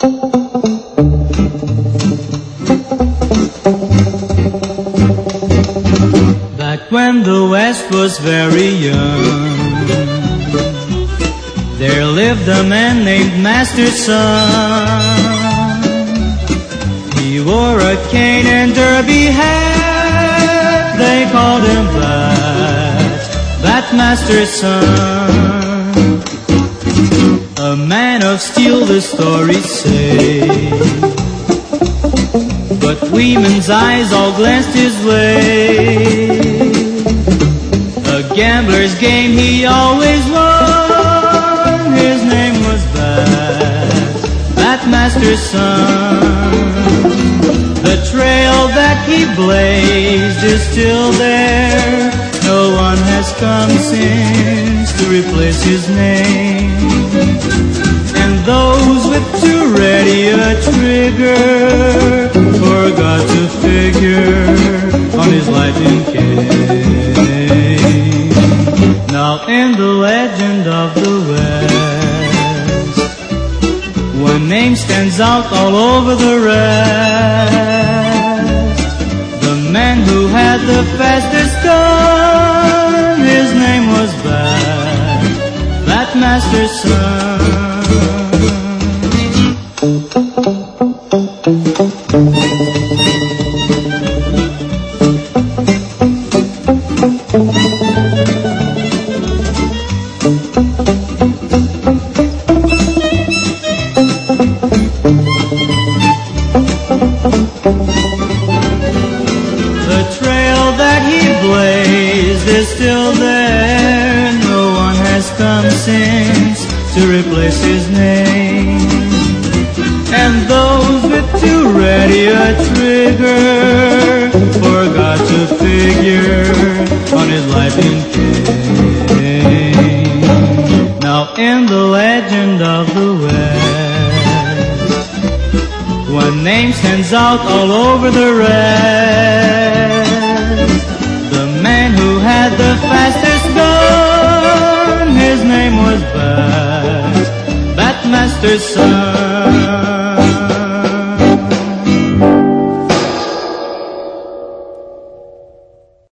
Back when the West was very young, there lived a man named Master Sun. He wore a cane and derby hat, they called him Bat Master Sun. A man of steel, the stories say, but women's eyes all glanced his way. A gambler's game he always won, his name was Bat Master Sun. The trail that he blazed is still there, no one has come since to replace his name. And those with too ready a trigger forgot to figure on his lightning cane. Now in the legend of the West, one name stands out all over the rest. The man who had the fastest gun, his name was Bat Master Sun. The trail that he blazed is still there, no one has come since to replace his name. And those with too ready a trigger forgot to figure on his lightning cane. Now in the legend of the West, one name stands out all over the rest. The man who had the fastest gun, his name was Bat Master Sun.